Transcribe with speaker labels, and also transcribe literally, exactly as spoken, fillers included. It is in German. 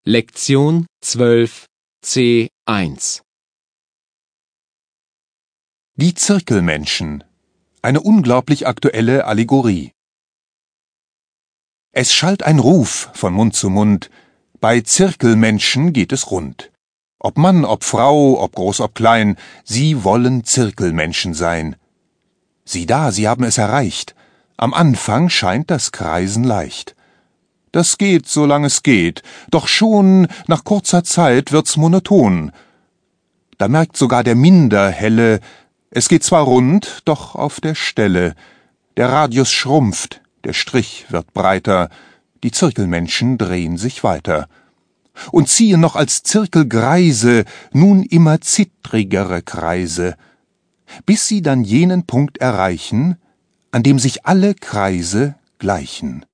Speaker 1: Lektion zwölf C eins.
Speaker 2: Die Zirkelmenschen. Eine unglaublich aktuelle Allegorie. Es schallt ein Ruf von Mund zu Mund: Bei Zirkelmenschen geht es rund. Ob Mann, ob Frau, ob groß, ob klein, sie wollen Zirkelmenschen sein. Sieh da, sie haben es erreicht. Am Anfang scheint das Kreisen leicht. Das geht, solang es geht, doch schon nach kurzer Zeit wird's monoton. Da merkt sogar der Minderhelle, es geht zwar rund, doch auf der Stelle. Der Radius schrumpft, der Strich wird breiter, die Zirkelmenschen drehen sich weiter und ziehen noch als Zirkelgreise nun immer zittrigere Kreise, bis sie dann jenen Punkt erreichen, an dem sich alle Kreise gleichen.